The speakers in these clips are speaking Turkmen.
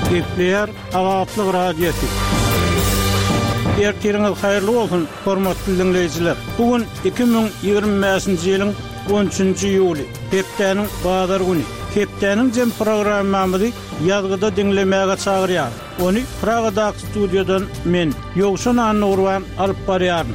Gepleyer Azatlyk Radiosu. Ertiriniz hayırlı olsun, hormatly dinleyijiler. Bugün 2025-nji ýylyň 13-nji ýuly, hepdeniň bazar güni. Hepdeniň jem programmamyzy ýazgyda dinlemäge çagyrýar. Onu Pragada studiodan men Ýogşan Anurwan alyp barýaryn.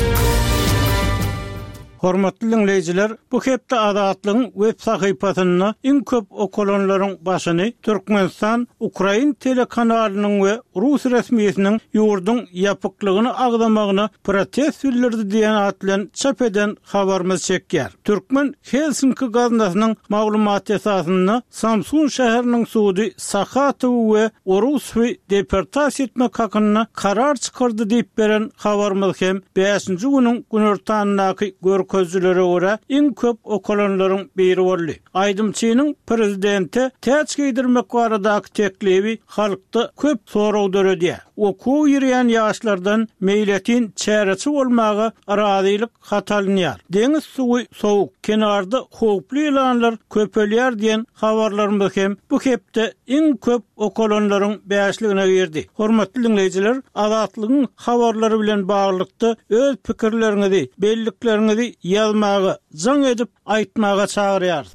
Hormatly dinleyijiler, bu hepde Azatlygyň web sahypasyny iň köp okulanlaryň başyny Türkmenistan Ukrain telekanalynyň we Rus resmiýetiniň ýurdun ýapyklygyny agdamagyny protest bildirdi diýen atlan çap eden habarymyz çekýär. Türkmen Helsinki gaznasynyň maglumaty esasyny Samsun şäheriniň sudy Sakatow we Oruswy deportasiýa etmek hakyna karar çykyrdy diýip beren habarymyz hem 5-nji güniň günortanyňky gözlere göre iň köp okulanlaryň biri boldy. Aýdymçynyň prezidenti täç giydirmek baradaky teklibi halkda köp soraw döredi. Okuw ýürýän ýaşlardan meýletin çäreçi bolmagy arazylyk hatalynýar. Deňiz suwy sowuk, kenarda howply elanlar köpelýär diýen habarlarymyz hem bu hepde iň köp okulanlaryň bäşligine girdi. Hormatly dinleyijiler, Azatlygyň habarlary bilen baglykda öz pikirleriňizi, belliklerinizi ýazmagy, jaň edip aýtmaga çagyrýar.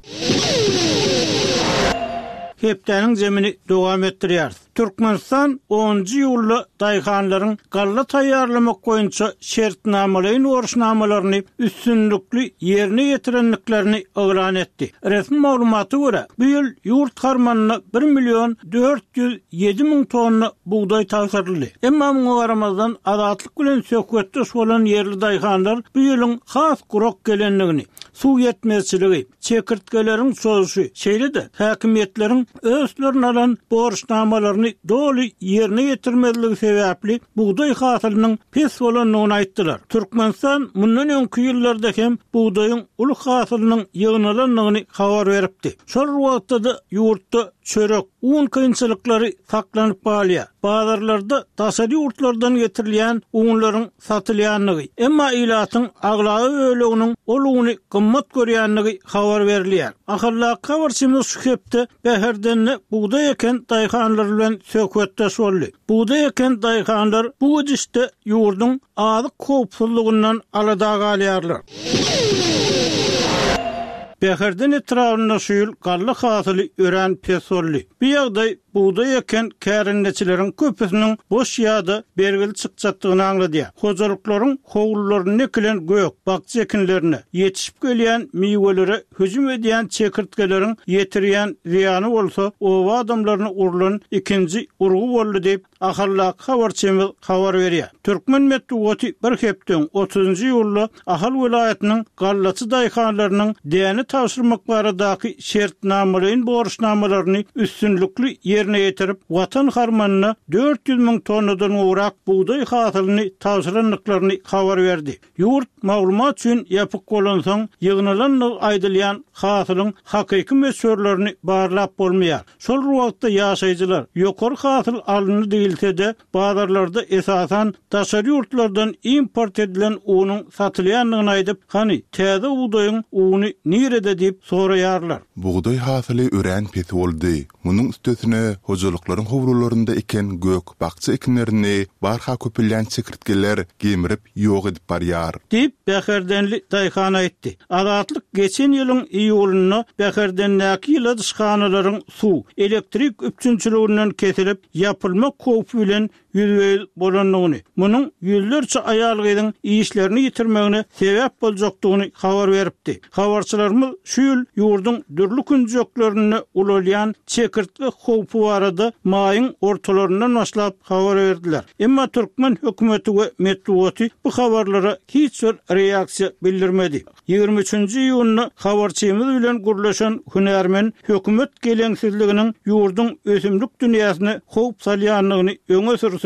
Hepdeniň jemini dowam etdirýär. Türkmenistan 10-njy ýylda daýhanlaryň galla taýýarlamak boýunça şertnamalaryň orşnamalaryny üstünlükli ýerine ýetirenliklerini elan etdi. Resmi maglumaty görä, bu ýyl ýurt karmanyna 1.407.000 tonna buğday taşyryldy. Emma muňa garamazdan Azatlyk bilen söhbetdeş bolan ýerli daýhanlar bu ýylyň has gurok gelenligini, suw ýetmezçiligi, çekirtgeleriň sozuşy, şeýle-de häkimetleriň özlerini alan borçnamalaryny doly ýerine ýetirmezligi sebäpli buğday hasylynyň pes bolanyny aýtdylar. Türkmenistan mundan öňki ýyllarda hem buğdaýyň uly hasylynyň ýygnalanlygyny habar beripdi. Şol wagtda ýurtda çörek, un kynçylyklary saklanyp galýar. Bazarlarda daşary ýurtlardan getirilýän unlaryň satylýanlygy, emma ilatyň aglagy öleginiň olugyny gymmat görýänligi habar berilýär. Ahyrla habarçymyz şu hepde Beherdenle buğday eken daýhanlar bilen söhbetdeş boldy. Buğday eken daýhanlar bu gidişde ýurdun azyk howpsuzlygyndan alada galýarlar. Beherden etrawyna şuýul galla hasyly ören pesolly. Bu ýagdaý buğday eken kärindeçilerin köpüsiniň boş ýa-da bergili çykjatdygyny anglady. Hojalyklaryň howlullaryny ekilen gök, bakça ekinlerine ýetişip gelýän meýwelere hüjüm edýän çekirtgeleriň ýetirýän ziýany bolsa, o adamlaryny urulan ikinji urgu boldy diýip ahalla habarçymyz habar berýär. Türkmen medeniýeti bir hepden 30-njy ýylda Ahal welaýatynyň gallaçy daýhanlarynyň däni taşyrmak baradaky şertnamalaryň borçnamalaryny üstünlükli ýerine ýetirip watan harmanyna 400.000 tonnadan urak buğday hasylyny taşyranlyklaryny habar berdi. Ýurt maglumat üçin ýapyk bolansaň ýygnalanlyk aýdylýan hasylyň hakyky meselelerini barlap bolmaýar. Şol wagtda ýaşaýjylar ýokary hasyl alyny diýilse-de bazarlarda esasan daşary ýurtlardan import edilen unyň satylýanlygyny aýdyp, hani täze buğdaýyň uny nirede diýip soraýarlar. Buğday hasyly ören pes boldy. Munyň üstesine hojalyklaryň howlularynda eken gök, bakça ekinlerini barha köpelýän çekirtgeler gemirip ýok edip barýar. Diýip Beherdenli daýhan aýtdy. Azatlyk geçen ýylyň iýulyna Beherdendäki ýyladyşkanaryň suw, elektrik üpçünçiliginden kesilip ýapylmak howpy bilen ýüzüýel bolanyny, munyň ýüllerçe aýalgynyň işlerini ýitirmegine sebäp boljakdygyny habar beripdi. Habarçylarymyz şu ýyl ýurdun dürli künjeklerini ulalýan çekirtge howpy barada maýyň ortalaryndan başlap habar berdiler. Emma Türkmen hökümeti we medeniýeti bu habarlara hiç bir reaksiýa bildirmedi. 23-nji ýylyny habarçymyz bilen gurlaşan hünärmen hökümet geleňsizliginiň ýurdun ösümlik dünýäsine howp salýanlygyny öňe sürse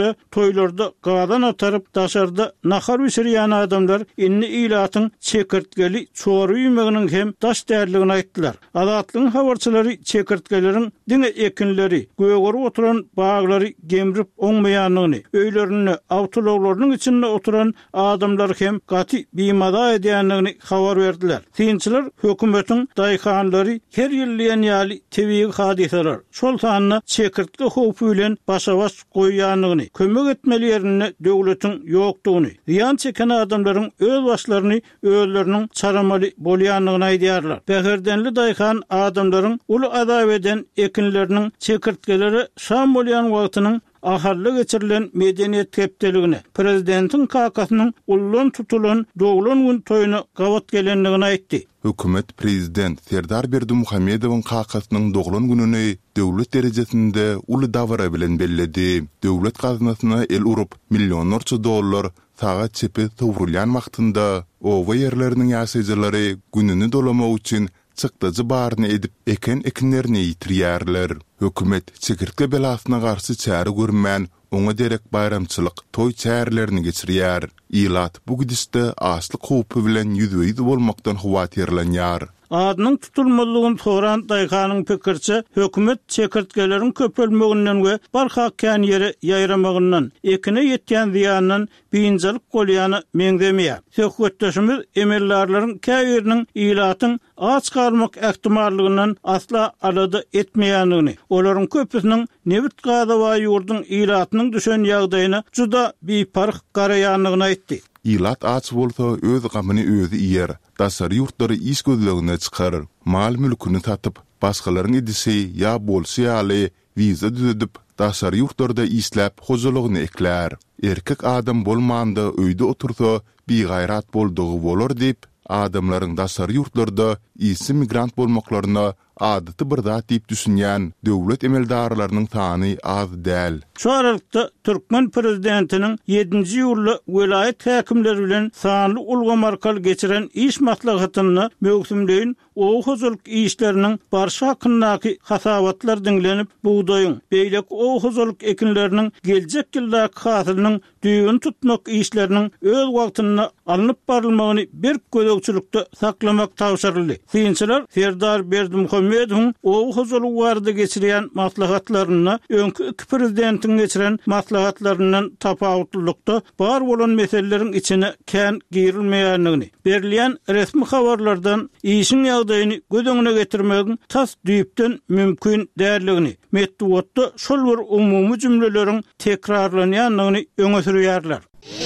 görülse, toylarda gadan atarıp daşarda nahar üşürýän adamlar inni ilatyň çekirtkeli çoğru ýümeginiň hem daş därligini aýtdylar. Adatlyň habarçylary çekirtkeleriň dine ekinleri, göwgeri oturan bağlary gemrip oňmaýanlygyny, öýlerini, awtologlarynyň içinde oturan adamlar hem gaty bimada edýänligini habar berdiler. Synçylar hökümetiň daýkanlary her ýyllyň ýaly tebii hadiseler. Şol sanyny çekirtke howpy bilen başa-baş goýýanlygyny, kömek etmelilerini döwletiň ýokdugyny, ziýan çeken adamlaryň öz başlaryny özleriniň çaramaly bolýanlygyny aýdýarlar. Bäherdenli daýkan adamlaryň uly azap eden ekinleriniň çekirtkeleri şam bolýan wagtynyň aharly geçirilen medeniýet tepdeligini, prezidentiň kakasynyň ullan tutulan doglan gün toýuny gawat gelenligini aýtdy. Hökümet prezident Serdar Berdimuhammedowyň kakasynyň doglan gününi döwlet derejesinde uly dawara bilen belledi. Döwlet gazynasyna el urup millionlarça dollar sagat çepi töwrülýän wagtynda owa ýerleriniň ýaşaýjylary gününi dolamak üçin çykdyjy baryny edip ekinlerini ýitirýärler. Hökümet çekirtke belasyna garşy çäre görmän oňa derek bayramçylyk toy çärlerini geçirýär. Ilat bu gidişde asly howpy bilen ýüzüýüz bolmakdan howatyrlanýar. Adynyň tutulmalygyny soran daýkanyň pikirçe, hökümet çekirtkeleriň köpelmeginden we barhakkan ýere ýaýramagyndan, ekine ýetýän ziýanyň biňjalik bolýany meňdemeýär. Söhbetdeşimiz emellarlaryň käbiriniň ilatyň aç garmak ähtimallygynyň asla alada etmeýänligini, olaryň köpüsiniň nebit gada we ýurdyň ilatynyň düşen ýagdaýyna juda biparh garaýanlygyny aýtdy. İlat aç bolsa öz gamyny özü ýer. Dasary ýurtlary iş gözlegine çykarar. Mal mülküni tatyp, başgalaryň edisi ýa bolsa ýaly wiza düzedip, dasary ýurtlarda işläp hojalygyny ekler. Erkek adam bolmanda öýde otursa, bigaýrat boldugy bolar diýip, adamlaryň dasary ýurtlarda isi migrant bolmaklaryna adaty bir zat diýip düşünýän döwlet emeldarlarynyň sany az däl. Şu aralykda Türkmen prezidentiniň 7-nji ýyly welayet häkimleri bilen sanly ulgamarkal geçiren iş maslahatyny möhümleýin o hojalyk işleriniň barşa hakyndaky hasabatlar diňlenip, buğdaýyň, beýlek o hojalyk ekinleriniň geljek ýyldaky hasylynyň düýün tutmak işleriniň öz wagtyna alınıp barylmagyny bir gödökçülükde saklamak tawşyryldy. Synçylar Serdar Berdimuhammedowyň o hojalyk barada geçirýän maslahatlaryny öňkü iki prezidentiň geçiren maslahatlaryndan tapawutlykda bar bolan meseleleriň içine kän girilmeýänligini, berilýän resmi habarlardan işin ýagdaýyny gödöňüne getirmegiň tas düýpden mümkin därligini, metduatda şol bir umumy jümleleriň tekrarlanýanlygyny öňe sürýärler.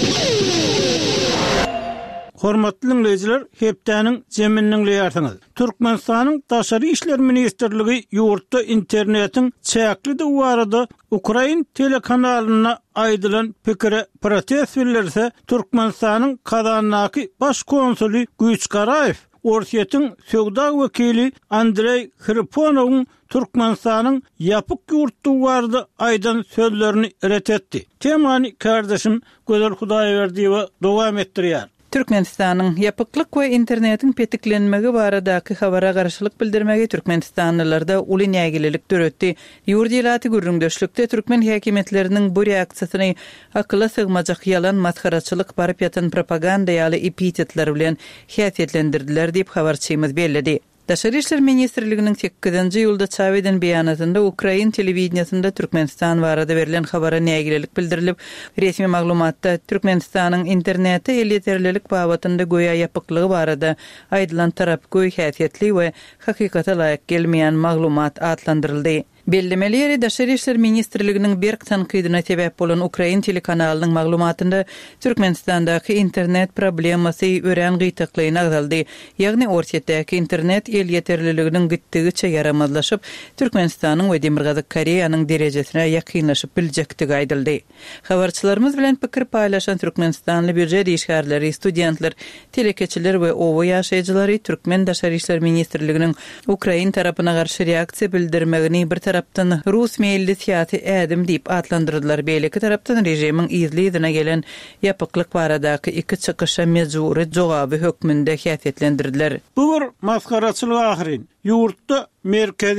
Hormatly dinleyijiler, hepdäniň jeminiň leýärsiňiz. Türkmenistanyň Daşary işler ministrligi ýurtda internetiň çäkli duwarada Ukrain telekanalyna aýdylan pikire protest bildirse, Türkmenistanyň Kazandaky baş konsuly Güýçgaraýew Orsiýetiň söwda wekili Andrey Khriponowyň Türkmenistanyň ýapyk ýurt duwarda aýdan sözlerini ret etdi. Temany kardeşim Gözel Hudaýberdiýew dowam etdirýär. Türkmenistanyň ýapyklyk we internetiň petiklenmegi baradaky habara garşylyk bildirmegi Türkmenistanlylarda uly nägililik döretdi. Ýurdiýaty gürrüňdeşlikde türkmen häkimetleriniň bu reaksiýasyny akla sygmajak ýalan maskaraçylyk barıp ýatan propaganda ýaly epitetler bilen häsiýetlendirdiler diýip habarçymyz bellädi. Daşary işler ministrliginiň 8-nji ýylda çap eden beýanatynda Ukrain telewizionyasynda Türkmenistan barada berilen habara nägililik bildirilip, resmi maglumatda Türkmenistanyň interneti el ýeterlilik babatynda goýa ýapyklygy barada aýdylan tarap goý häsiýetli we hakykata laýyk gelmeýän maglumat atlandyryldy. Bellemeleri Daşary işler ministrliginiň berk tankydyna sebäp bolan Ukrain telekanalynyň maglumatynda Türkmenistandaky internet problemasy ören gytyklygyna agdaldy. Ýagny Orsiýetdäki internet el ýeterliliginiň gitdigiçe yaramazlaşyp, Türkmenistanyň we Demirgazyk Koreýanyň derejesine ýakynlaşyp biljekdigi aýdyldy. Habarçylarymyz bilen pikir paýlaşan Türkmenistanly büdjet işgärleri, studentler, telekeçiler we owa ýaşaýjylary Türkmen Daşary işler ministrliginiň Ukrain tarapyna garşy reaksiýa bildirmegini bir tarapdan Rus meýilli siýasy ädim diýip atlandyrdylar. Beýleki tarapdan rejimiň izlidine gelen ýapyklyk baradaky iki çykyşa mejburi jogaby hökmünde häsiýetlendirdiler. Bu bir maskaraçylyk ahyrin. Ýurtda merkezi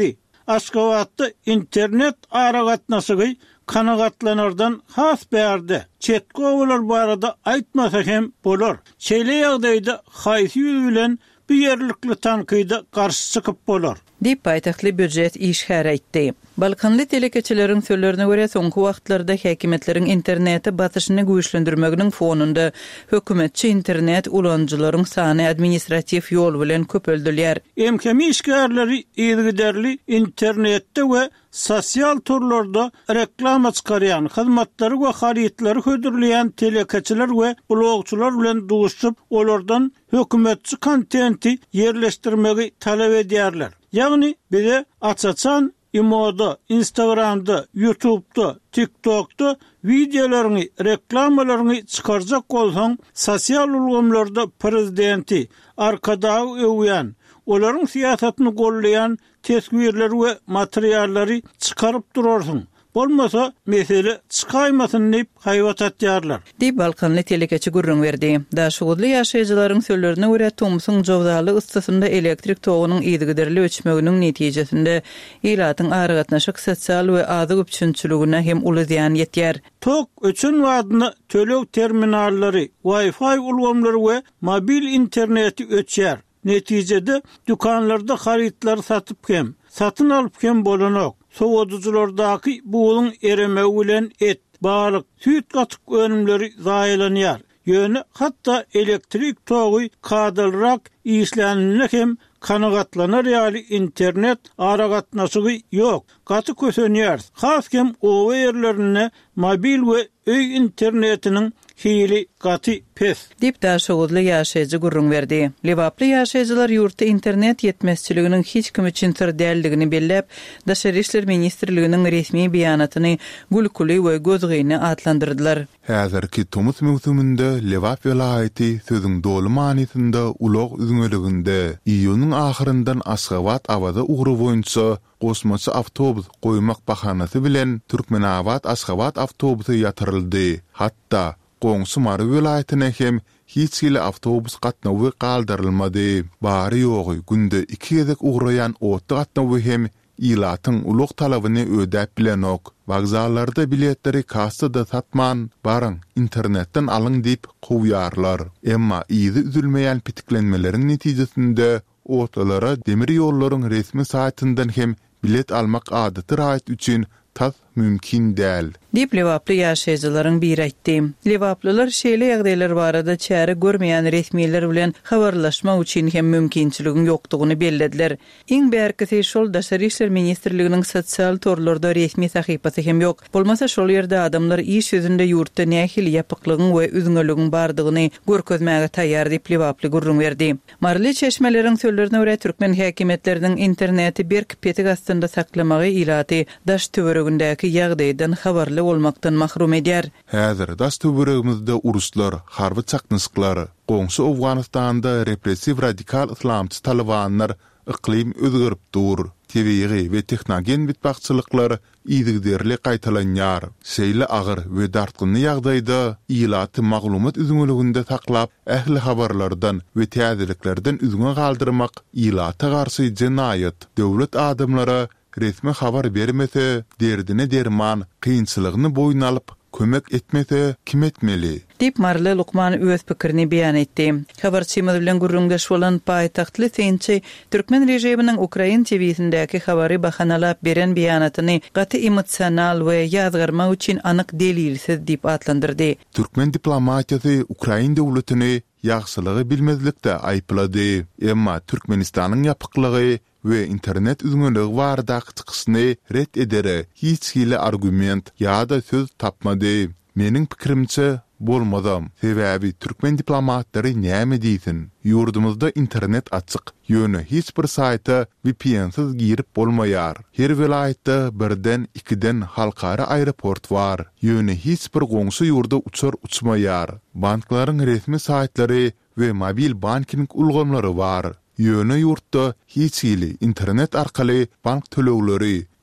Aşgabatda internet aragatnasygy kanagatlanardan has bärdi. Çetki owalar barada aýtmasa hem bolar. Şeýle ýagdaýda haýsy ýüz bilen bir yerlikli tankyda garşy çykyp bolar. Dip paýtahtly büdjet işgär aýtdy. Balkanly telekeçilerin sözlerine göre soňky wagtlarda häkimetlerin interneti batyşyny güýçlendirmeginiň fonunda hökümetçi internet ulanjylaryň sany administrativ ýol bilen köpeldiler. Emkemi işgärleri ýygyderli internetde we sosial turlarda reklama çykarýan, hyzmatlary we harytlary hödürleýän telekeçiler we blogçular bilen duşup olardan hökümetçi kontenti yerleşdirmegi talep edýärler. Ýagny bize açaçan imoda, Instagramda, YouTube'da, TikTok'da videolaryny, reklamalaryny çykarjak bolsaň, sosial ulgamlarda prezidenti arkadagy öwýän, olaryň siýasatyny gollaýan tesbirler we materiallary çykaryp durarsyň. Bolmasa mesele çykaýmasyn diýip haýwat atýarlar. Dip Balkanly telekeçi gurrun berdi. Daşugudly ýaşaýjylaryň sözlerine görä Tomson jowdaly ıstysynda elektrik togunyň ýygyderli öçmeginiň netijesinde ýylatyň aragatnaşyk sosial we azyk üçinçiligine hem uly ziýan ýetýär. Tok öçün wadyny tölew terminallary, Wi-Fi ulgamlary we mobil interneti öçýär. Netijede dükanlarda harytlar satyp hem satyn alyp hem bolanok. Sowadyjylardaky buğulun eremegi bilen et, balyk, süýt gatyk önümleri zaýalanýar. Ýöne hatda elektrik togy kadylrak işlenmekine hem kanagatlanar ýaly internet aragatnaşygy ýok. Gaty kösenýär. Haskem owa ýerlerine mobil we öý internetiniň hili gaty pes. Dip daşugudly ýaşaýjy gurrun berdi. Lewaply ýaşaýjylar ýurtda internet ýetmezçiliginiň hiç kim üçin sir däldigini belläp, Daşary işler ministrliginiň resmi beýanatyny gülküli we gözgäni atlandyrdylar. Häzirki Tomus mewsumynda Lewap welaýaty sözüň dolu manysynda ulaq üzüňeliginde iýunyň ahyryndan Aşgabat awada ugry boýunça gosmaçy awtobus goýmak bahanasy bilen Türkmenabad Aşgabat awtobusy ýatyryldy. Hatda Goňsy Mary welaýatyna hem hiç hili awtobus gatnawy galdyrylmady. Bary ýogy günde 2 gezek ugraýan otdy gatnawy hem ýylatyň uluk talabyny ödäp bilenok. Wagzallarda biletleri kassada satman, barın internetten alyň diýip goýarlar. Emma ýyzy üzülmeýän pitiklenmeleriň netijesinde otalara demir ýollaryň resmi saýtyndan hem bilet almak adaty raýat üçin tas mümkin däl. Dip Lewaply ýaşaýjylaryň biri aýtdy. Lewaplylar şeýle ýagdaýlar barada çäre görmeýän resmiler bilen habarlaşma üçin hem mümkinçiligiň ýokdugyny bellediler. Iň bärkisi şol Daşary işler ministrliginiň sosial torlarda resmi sahypasy hem ýok. Bolmasa şol ýerde adamlar iş ýüzünde ýurtda nähili ýapyklygyň we üzüňeligiň bardygyny görkezmäge taýýar diýip Lewaply gurrun berdi. Marly çeşmeleriň sözlerine görä türkmen häkimetleriniň interneti bir petik astynda saklamagy ýylaty daş töweregindäki ýagdaýdan habarly olmaktan mahrum edýär. Häzir daş töweregimizde uruslar, harby çaknysyklar, goňsy Awganistanda repressiv radikal islamçy talibanlar iklim özgürip dur. Tebiği we texnogen bitbaqçylyklar ýygyderli gaýtalanýar. Şeýle agyr we dartgynly ýagdaýda ýylaty maglumat üzüňeliginde saklap, ähli habarlardan we täzeliklerden üzüňe galdyrmak ýylata garşy jenaýat. Döwlet adamlara resmi habar bermese, derdine derman, kıyınçılıgını boyun alıp, kömek etmese kim etmeli? Dip Marly Lukman öz pikirini beýan etdi. Habarçymyz bilen gurrundaş bolan paýtahtly Sençi Türkmen rejiminiň Ukrain TV-sindäki habary bahanalap beren beýanatyny gaty emotsional we ýazgyrma üçin anyk delilsiz diýip atlandyrdy. Türkmen diplomatiýasy Ukrain döwletini ýagşylygy bilmezlikde aýplady. Emma Türkmenistanyň ýapyklygy we internet üzüňeligi bardak çykyşyny ret edere hiç hili argument ýa-da söz tapmady. Meniň pikirimçe bolmadam. Sebäbi türkmen diplomatlary näme diýsin? Ýurdumyzda internet açyk. Ýöne hiç bir saýta VPN-siz girip bolmaýar. Her welaýatda birden, ikiden halkara aeroport bar. Ýöne hiç bir goňsy ýurda uçar uçmaýar. Banklaryň resmi saýtlary we mobil banking ulgamlary bar. Ýöne ýurtda hiç hili internet arkaly bank tölewleri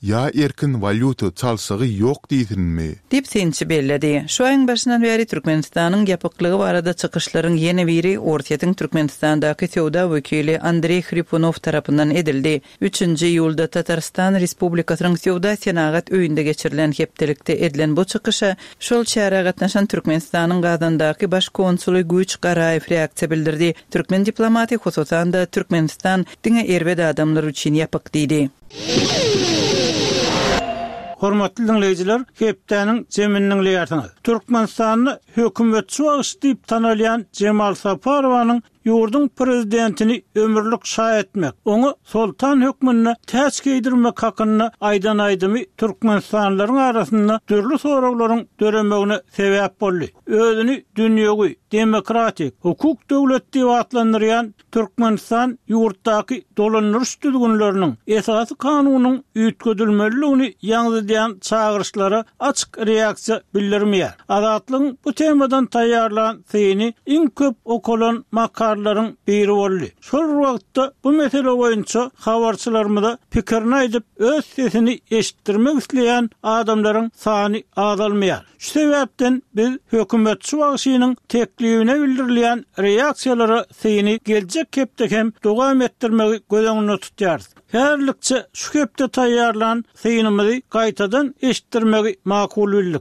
ya erkin valyuta çalsagy ýok diýsinmi? Dip sençi belledi. Şu ayın başından beri Türkmenistanyň ýapyklygy barada çykyşlaryň ýene biri Ortaýa Türkmenistandaky Sowda wekili Andrey Khripunov tarapyndan edildi. 3-nji ýylda Tatarstan Respublikasynyň Sowda senagat öýünde geçirilen hepdelikde edilen bu çykyşa şol şäherä gatnaşan Türkmenistanyň Gazandaky baş konsuly Güýç Garaýew reaksiýa bildirdi. Türkmen diplomati hususan da Türkmenistan diňe erbet adamlar üçin ýapyk diýdi. Hormatly dinleýijiler, hepdeniň jeminiň leýatyny. Türkmenistanyny hökümetçi wagt diýip tanalýan Cemal Saparowanyň ýurdun prezidentini ömürlük şa etmek, onu sultan hökmüne täç giydirmek hakyny aýdan-aýdymy Türkmenistanlylaryň arasynda türlü soraglaryň döremegine sebäp boldy. Özüni dünýäwi demokratik, hukuk döwleti diýip atlandyrýan Türkmenistan ýurtdaky dolanýaryş düzgünleriniň esasy kanunyň üýtgedilmeliligini ýaňylayan çağırışlara açyk reaksiýa bildirmeýär. Azatlygyň bu temadan taýýarlan syny iň köp okulan makarlaryň biri boldy. Şol wagtda bu mesele boýunça habarçylarymyza pikirini aýdyp öz sesini eşitdirmek isleýän adamlaryň sany azalmaýar. Şu sebäpden biz hökümetçi wagtynyň teklifine bildirilýän reaksiýalary syny geljek hepde hem dowam etdirmegi gözüňde tutýarys. Herlikçe şu hepde taýýarlan synymyzy gaýtadan eşitdirmegi makul bildik.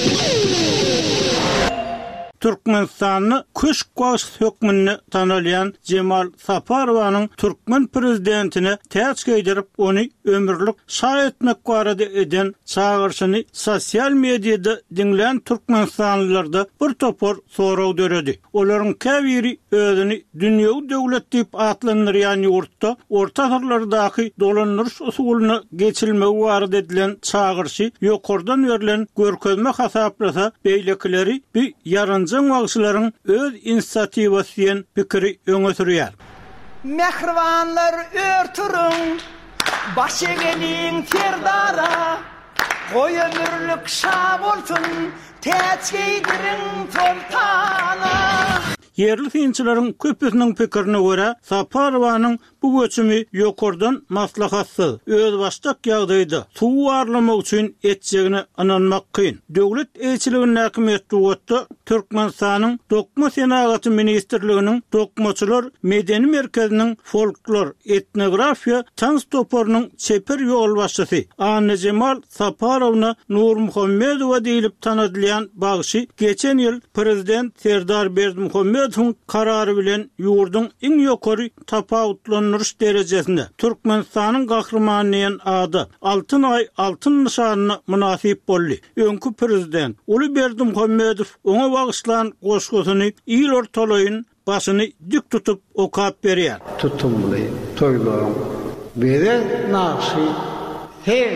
Türkmenistanyny köşk wagt hökmüne tanalýan Cemal Saparowanyň Türkmen prezidentine täç giydirip onu ömürlük şa etmek barada eden çağırşyny sosial mediada dinleyen Türkmenistanlylarda bir topor sorag döredi. Olaryň käbiri özüni dünýäwi döwlet diýip atlandyrýan ýurtda orta asyrlardaky dolanýaryş usulyny geçilmegi barada edilen çağırşy ýokardan berilen görkezme hasaplasa beýlekileri bir yarın wagşylaryň öz inisiatiwasyny pikiri öňe sürýär. Mehribanlar örtürün, baş egeniň terdara, goý ömürlük şa bolsun, täç giydirin sultana. Yerli synçylaryň köpüsiniň pikirine görä, Saparowanyň bu göçümi ýokardan maslahatsyz, öz başdak ýagdaýda suw arlamak üçin etjegini ananmak kyn. Döwlet elçiliginiň häkimet wagtda Türkmenistanyň Dokma Senagaty ministrliginiň Dokmaçylar medeni merkeziniň folklor, etnografiýa tans toporynyň çeper ýol başçysy Anna Cemal Saparowna Nur Muhammedowa diýilip tanydylýan bagşy geçen ýyl prezident Serdar Berdimuhammedowyň karary bilen ýurdun iň ýokary tapawutlanýaryş derejesinde Türkmenistanyň gahrymanyň ady Altyn ay altyn nişanyna münasip boldy. Öňkü prezident Uly Berdimuhammedow oňa bagışlan goşgusyny ýyl ortalaýyn başyny dik tutup okap berýär. Tutumly toýlaryň bere naşy her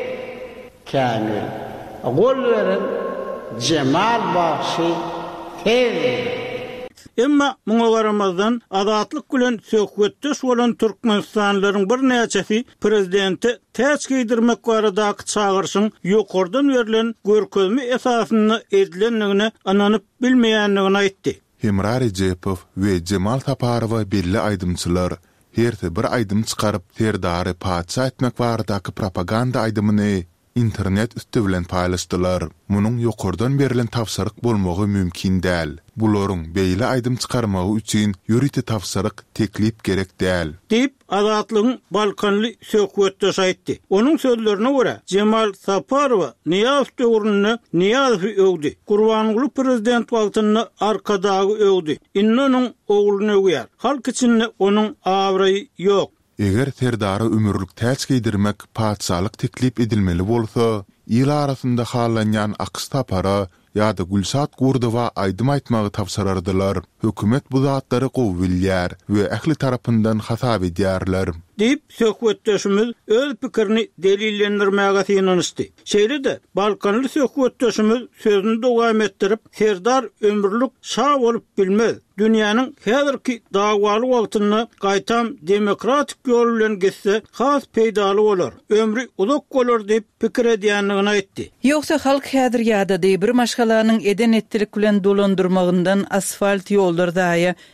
kamil gol veren Cemal Baxşy her. Emma muňa garamazdan azatlyk bilen söhbetdeş bolan Türkmenistanlylaryň bir näçesi prezidenti täç giydirmek baradaky çağırşyň ýokardan berilen görkezme esasyny edilenligini ananyp bilmeýänligini aýtdy. Hemrar Rejepow we Cemal Saparowa belli aýdymçylar herte bir aýdym çykaryp Serdary paça etmek baradaky propaganda aýdymyny internet üstü bilen paýlaşdylar. Munyň ýokardan berilen tawsaryk bolmagy mümkin däl. Bularyň beýle aýdym çykarmagy üçin ýüriti tawsaryk teklip gerek däl. Diýip Azatlygyň Balkanly söhbetdeş aýtdy. Onuň sözlerine görä Cemal Saparowa Niýazow döwründe Niýazowy öwdi. Gurbanguly prezident wagtyny arkadagy öwdi. Innonyň ogluny öwýär. Halk içinde onuň awraýy ýok. Eger Serdary ömürlük täç giydirmek paçalyk teklip edilmeli bolsa, ýyl arasynda halanýan Aqsta para ýa-da Gülsat Gurdowa aýdym aýtmagy tapsarardylar. Hökümet bu zatlary gowy bilýär we ähli tarapyndan hasap edýärler. Diýip söhbetdeşimiz öz pikirini delillendirmäge synanyşdy. Şeýle-de Balkanly söhbetdeşimiz sözüni dowam etdirip, Serdar ömürlük şa bolup bilmez. Dünýäniň häzirki dagwaly wagtyny gaýtam demokratik ýol bilen geçse has peýdaly bolar. Ömrü uzak bolar diýip pikir edýänligini aýtdy. Ýoksa halk häzir ýa-da bir maşgalanyň eden etdilik bilen dolandyrmagyndan asfalt ýollar daýa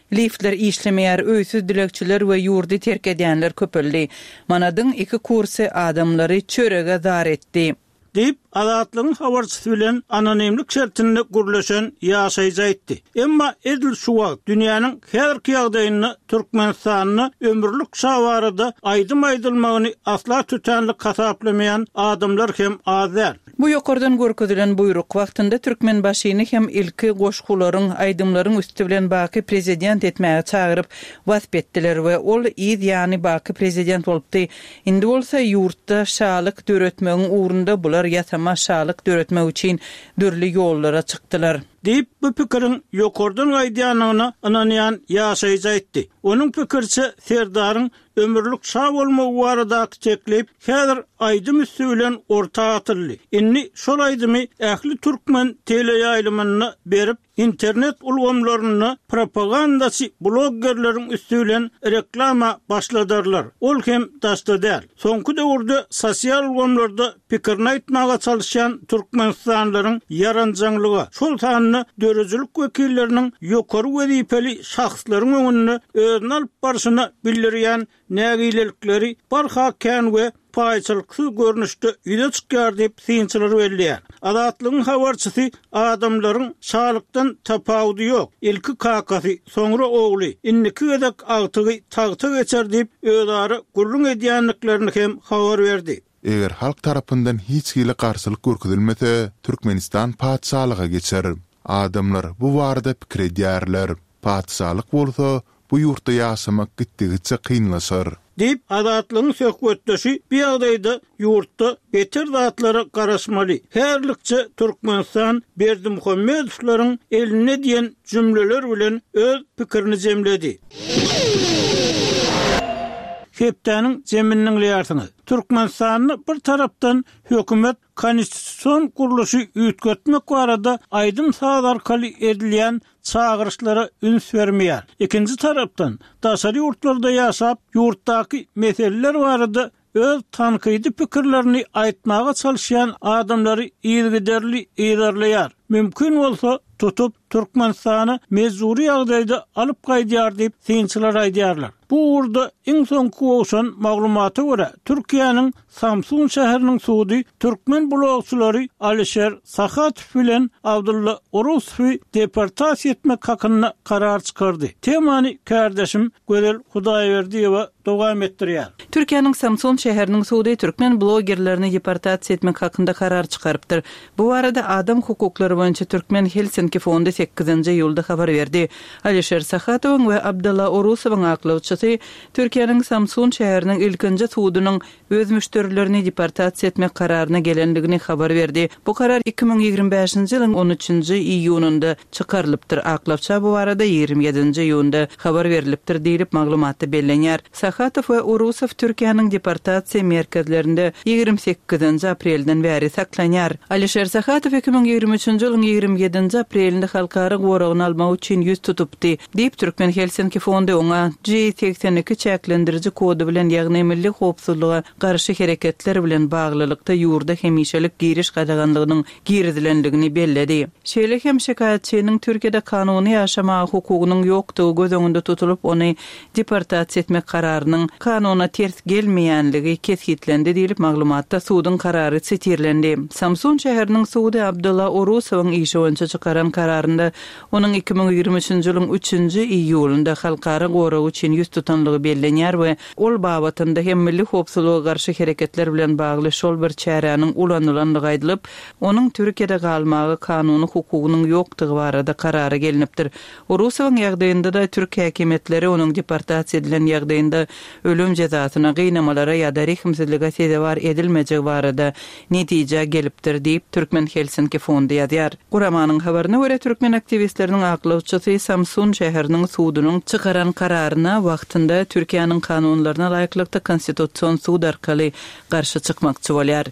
Liftler işlemeýär, öýsüz dilekçiler we ýurdy terk edýänler köpeldi. Manadyň 2 kursy adamlary çörege zar etdi. Deyip Azatlygyň habarçysy bilen anonimlik şertinde gurlaşan ýaşaýjy aýtdy. Emma edil şu wagt dünýäniň herki ýagdaýyny Türkmenistanyny ömürlük şawarada aýdym-aýdylmagyny asla tütänlik hasaplamayan adamlar hem azar. Bu ýokardan görkezülen buyruk wagtynda Türkmen başyny hem ilki goşgularyň aýdymlaryň üstü bilen baky prezident etmäge çagyryp wasp etdiler we ol ýyl ýany baky prezident bolupdy. Indi bolsa ýurtda şalyk döretmegiň ugrunda bular ýasama şalyk döretmek üçin dürli ýollara çykdylar. Deyip bu pikirin yokordan aýdýanyna ananyan ýaşaýjy aýtdy. Onuň pikirçe Serdaryň ömürlük şah bolmagy barada çekleyip häzir aýdym üstü bilen orta atyldy. Inni şol aýdymy ähli türkmen teleýaýlymyna berip internet ulgamlaryny propagandasy bloggerleriň üstü bilen reklama başladylar. Ol hem daşdadar. Soňky döwürde sosial ulgamlarda pikirini aýtmaga çalışan türkmenstanlaryň yaranjaňlygy şol sanyny dörejülük wekilleriniň ýokary wezipeli şahslaryň öňünde özüne alyp barşyna bildirýän nägilelikleri barha kän we paýçylyksy görnüşde ýüze çykýar diýip synçylar berýär. Azatlygyň habarçysy adamlaryň şalykdan tapawdy ýok. Ilki kakasy, soňra ogly, inniki gedek agtygy tagta geçer diýip özleri gurrun edýänliklerini hem habar berdi. Eger halk tarapyndan hiç hili garşylyk görkezilmese, Türkmenistan paçalyga geçer. Adamlar bu barada pikir edýärler. Paçalyk bolsa, bu ýurtda ýaşamak gitdigiçe kynlaşar. Deyip Azatlygyň söhbetdeşi bir ýagdaýda ýurtda beter zatlara garaşmaly. Herlikçe Türkmenistan Berdimuhammedowylaryň eline diýen jümleler bilen öz pikirini jemledi. Hepdäniň jeminiň ýartyny. Türkmenistanyny bir tarapdan hökümet konstitusiýon guruluşy ýetgetmek barada aýdym saat arkaly edilýän çağırışlara üns vermeýär. Ikinji tarapdan daşary ýurtlarda ýaşap, ýurtdaky meseleler barada öz tankydy pikirlerini aýtmaga çalışan adamlary ýygyderli ýerlerleýär. Mümkin bolsa tutup Türkmenistany mezuri ýagdaýda alyp gaýdýar diýip synçylar aýdýarlar. Bu urda iň soňky bolşan maglumata görä Türkiýanyň Samsun şäheriniň suwdy türkmen blogçylary Alisher Sakhatov bilen Abdulla Oruswy deportasiýa etmek hakyna karar çykardy. Temany kardeşim Gözel Hudaýberdiýewa dowam etdirýär. Türkiýanyň Samsun şäheriniň suwdy türkmen bloggerlerini deportasiýa etmek hakynda karar çykarypdyr. Bu arada adam hukuklary boýunça Türkmen Helsinki fondy 8-nji ýylda habar berdi. Alisher Sakhatov we Abdulla Orusowyň aklawçysy Türkiýanyň Samsun şäheriniň ilkinji suwdynyň öz müşterilerini deportasiýa etmek kararyna gelendigini habar berdi. Bu karar 2025-nji ýylyň 13-nji iýununda çykarylypdyr. Aklawça bu arada 27-nji iýunda habar berilipdir diýilip maglumatda bellenýär. Sakhatov we Orusow Türkiýanyň deportasiýa merkezlerinde 28-nji aprelden bäri saklanýar. Alisher Sakhatov 2023-nji ýylyň 27-nji aprelinde halkara goragyny almak üçin ýüz tutupdy diýip Türkmen Helsinki fondy oňa G82 çäklendiriji kodu bilen ýagny milli howpsuzlyga garşy hereketler bilen baglylykda ýurda hemişelik giriş gadaganlygynyň girdilendigini belledi. Şeýle hem şikaýetçiniň Türkiýede kanuny ýaşama hukugynyň ýokdugy göz öňünde tutulup ony deportasiýa etmek kararynyň kanuna ters gelmeýänligi kesgitlendi diýilip maglumatda suwdyň karary sitirlendi. Samsun şäheriniň suwdy Abdulla Orusowyň işi boýunça çykaran kararynda onuň 2023-nji ýylyň 3-nji iýulunda halkara goragy üçin ýüz tutanlygy bellenýär we ol babatynda hem milli howpsuzlyga garşy hereketler bilen bagly şol bir çäranyň ulanýanlygy aýdylyp, onuň Türkiýede galmagy kanuny hukugynyň ýokdugy barada karary gelinipdir. Orusowyň ýagdaýynda da Türk häkimetleri onuň deportasiýa edilen ýagdaýynda ölüm jazasyna gynamalara ýa-da rehimsizlige sebäp edilmejegi barada netije gelipdir diýip Türkmen Helsinki fondy ýazýar. Guramanyň habaryna görä türkmen aktivistleriniň aklawçysy Samsun şäheriniň suwdynyň çykaran kararyna wagtynda Türkiýanyň kanunlaryna laýyklykda konstitusiýon suwdy arkaly garşy çykmakçy bolýar.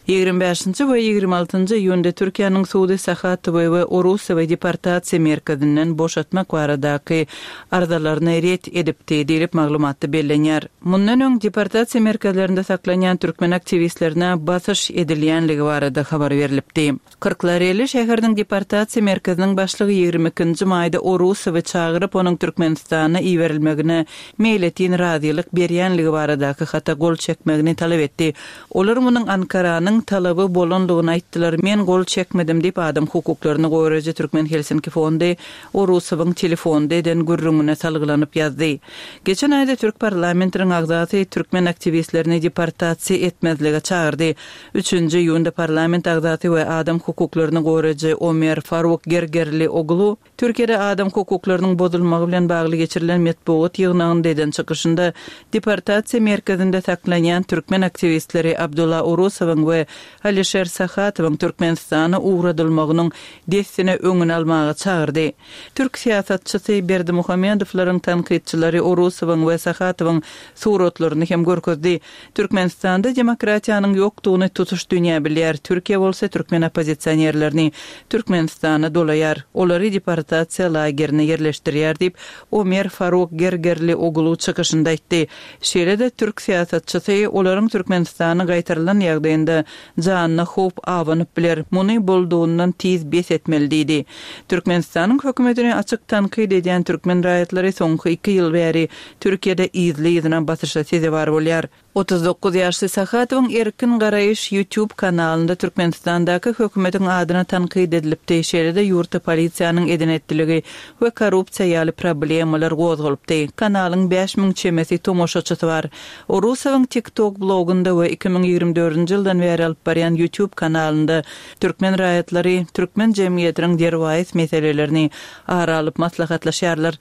25-nji we 26-njy ýylda Türkiýanyň Suudi Sahaty we Orusiýa we deportasiýa merkezinden boşatmak baradaky ardalaryny ret edipdi diýip maglumatda bellenýär. Mundan öň deportasiýa merkezlerinde saklanýan türkmen aktivistlerine basyş edilýänligi barada habar berilipdi. Kırklareli şäheriniň deportasiýa merkeziniň başlygy 22-nji maýda Orusiýa we çagyryp onuň Türkmenistana iýerilmegine meýletin razylyk berýänligi baradaky hata gol çekmegini talap etdi. Olar munyň Ankaranyň talaby bolandygyny aýtdylar. Men gol çekmedim diýip adam hukuklaryny goýraja Türkmen Helsinki fondy Orusiýanyň telefonda eden gürrüňine salgylanyp ýazdy. Geçen aýda Türk parlamentiniň agzaty türkmen aktivistlerini deportasiýa etmezlige çağırdy. 3-nji ýylda parlament agzaty we adam hukuklaryny goýraja Ömer Faruk Gergerli oglu Türkiýede adam hukuklarynyň bozulmagy bilen bagly geçirilen metbuat ýygnagynda eden çykyşynda deportasiýa merkezinde saklanýan türkmen aktivistleri Abdullah Orusowyň we Alisher Sahatywyň Türkmenistana uğradylmagynyň destine öňüne almagy çağırdy. Türk siýasatçysy Berdimuhammedowyň tanqidçilari Orusowyň we Sahatywyň suratlaryny hem görkezdi. Türkmenistanda demokratiýanyň ýokdugyny tutuş dünýä bilýär. Türkiýe bolsa türkmen opozisiýerlerini Türkmenistana dolaýar. Olary deportasiýa lagerine yerleşdirýär diýip Ömer Faruk Gergerli oglu çykyşynda aýtdy. Şeýle-de türk siýasatçysy olaryň Türkmenistana gaýtarylan ýagdaýynda janyna howp awanyp biler. Muny bolduğundan tiz bes etmeli diýdi. Türkmenistanyň hökümetini açyk tanqid edýän türkmen raýatlary soňky 2 ýyl bäri Türkiýede izleyizine basışa seze var bolýar. 39 ýaşly Sahatywyň erkin garaýyş YouTube kanalynda Türkmenistandaky hökümetiň adyna tanqid edilipdi. Şeýle-de ýurtda polisiýanyň edenetdiligi we korrupsiýa ýaly problemalar gozgalypdy. Kanalyň 5000 çemesi tomoşaçysy bar. Orusowyň TikTok blogunda we 2024-nji ýyldan beri alyp barýan YouTube kanalynda türkmen raýatlary türkmen jemgyýetiniň derwaýat meselelerini aralyp maslahatlaşýarlar.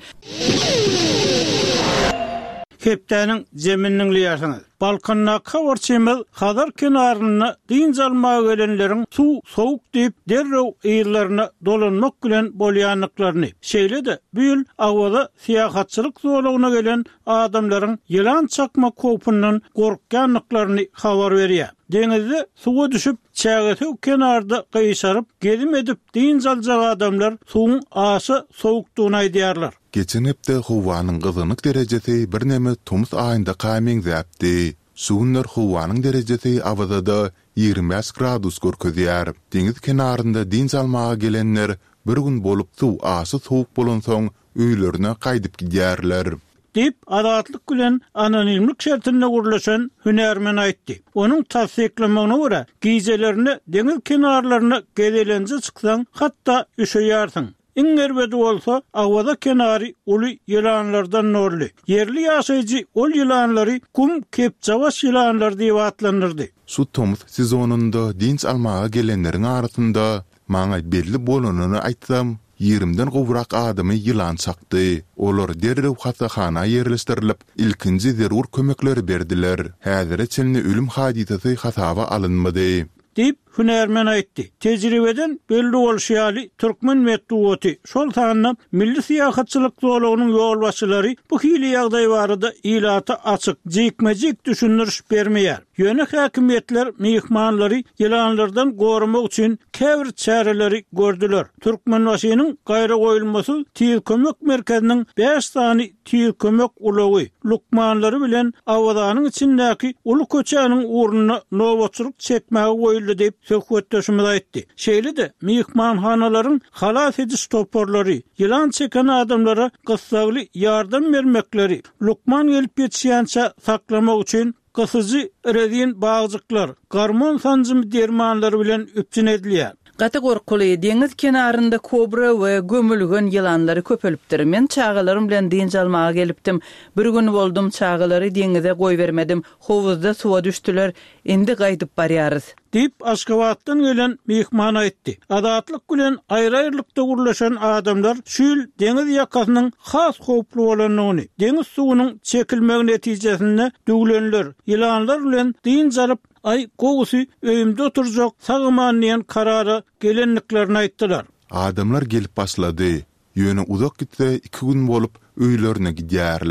Heptäniň zemininiň liýasyny Balkanna kawarçymyl Hazar kenaryna diň almaga gelenleriň suw sowuk diýip derrew ýyllaryna dolanmak bilen bolýanlyklaryny. Şeýle-de bu ýyl awada siýahatçylyk zowlagyna gelen adamlaryň ýylan çakma kopundan gorkýanlyklaryny habar berýär. Deňizde suwa düşüp çägeti kenarda gyýşaryp gedim edip diň aljak adamlar suwun asy sowukdugyny aýdýarlar. Geçen hepde howanyň gyzynyk derejesi bir näme Tumus aýynda kaýmyň zapdy. Suwunlar howanyň derejesi awada 25 gradus görkezýär. Deňiz kenarynda diň almaga gelenler bir gün bolup suw asy sowuk bolan soň öýlerine gaýdyp gidýärler. Dip adatlyk bilen anonimlik şertine gurulşan hünermen aýtdy. Onuň tasdiklamagyna görä, giýjelerini deňiz kenarlaryna gedelenje çyksaň, hatda üşeýärsiň. İngerbedi olsa awada kenary uly ýylanlardan norly. Yerli ýaşaýjy ol ýylanlary kum kepçawaş ýylanlar diýip atlanyrdy. Şu Tumus sezonunda diň almaga gelenleriň arasynda maňa belli bolanyny aýtsam, 20-den gowrak adamy ýylan çakdy. Olar derrew hasahana ýerleşdirilip, ilkinji zerur kömekleri berdiler. Häzire çelni ölüm hadisesi hasaba alınmady. Dip hünermen aýtdy. Tejribeden belli bolşýaly türkmen metduaty şol taýyna milli siýahatçylyk zowlagynyň ýolbaşçylary bu hili ýagdaý barada ilata açyk, jekmejek düşündiriş bermeýär. Ýöne häkimetler mehmanlary ýylanlardan gorumak üçin käbir çäreleri gördüler. Türkmenbaşynyň gaýra goýulmasy tiýil kömek merkeziniň 5 sany tiýil kömek ulagy lukmanlary bilen awazanyň içindäki uly köçäniň urnuny nowatçylyk çekmäge goýuldy diýip söhbetdeşimiz aýtdy. Şeýle-de mehmanhanalaryň halas ediş toporlary, ýylan çeken adamlara gyssagly ýardam bermekleri, lukman gelip ýetişýänçe saklamak üçin gysyjy redin bagjyklar, garmon sanjymy dermanlary bilen üpçün edilýär. Gata gorkuly deňiz kenarynda kobra we gömülgen ýylanlary köpelipdir. Men çağalarym bilen diň almaga gelipdim. Bir gün boldum çağalary deňize goý bermedim. Howuzda suwa düşdüler. Endi gaýdyp barýarys. Dip Aşgabatdan gelen mehman aýtdy. Adatlyk bilen aýry-aýrylykda gurulşan adamlar şül deňiz ýakasynyň has howply bolanyny, deňiz suwunyň çekilmegi netijesinde döwlenler, ýylanlar bilen diň alyp ay gowusy öýümde oturjak sagmanýan karara gelenliklerini aýtdylar. Adamlar gelip başlady. Ýöne uzak gitse 2 gün bolup öýlerine gidýärler.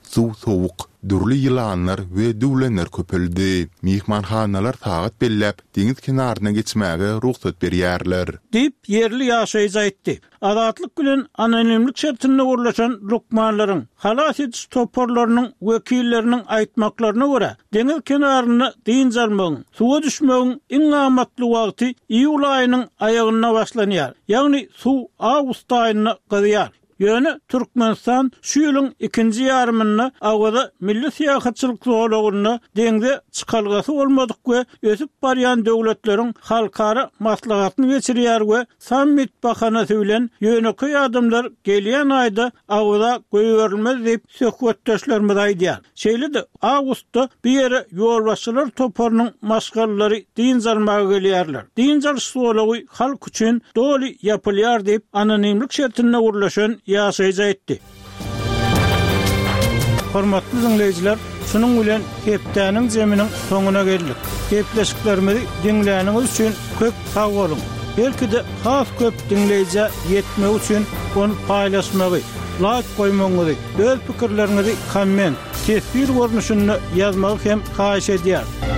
suw sowuk, dürli yılanlar we düwlenler köpeldi. Mihmanhanalar sagat bellep deniz kenarına geçmäge ruhsat berýärler. Dip yerli ýaşaýjy aýtdy. Adatlyk bilen anonimlik şertinde urlaşan lukmanlaryň halas etiş toporlarynyň wekilleriniň aýtmaklaryna görä, deniz kenaryna diň jalmagyň, suwa düşmegiň iň amatly wagty iýul aýynyň aýagyna başlanýar. Ýagny suw awgust aýyna gydýar. Ýöne Türkmenistan şu ýylyň ikinji ýarymyny awada milli syýasatçylyk zolagyna deňde çykalgasy bolmadyk we ösüp barýan döwletleriň halkara maslahatyny geçirýär we sammit bahanasy bilen ýöneki adamlar gelýän aýda awada goýurilmez diýip söhbetdeşlerimiz aýdýar. Şeýle-de awgustda bir ýere ýolbaşçylar toparynyň maşgallary diň jalmaga gelýärler. Diň jalyş zolagy halk üçin doly ýapylýar diýip anonimlik şertinde urlaşan ýaşaýjy aýtdy. Hormatly dinleýijiler, şunuň bilen hepdäniň jeminiň soňuna geldik. Gepleşiklerimizi dinläniňiz üçin köp sag bolun. Belki de has köp dinleýije ýetmek üçin onu paýlaşmagy, like goýmagy, öz pikirlerinizi komment, tesbir görnüşünde ýazmagy hem haýyş edýär.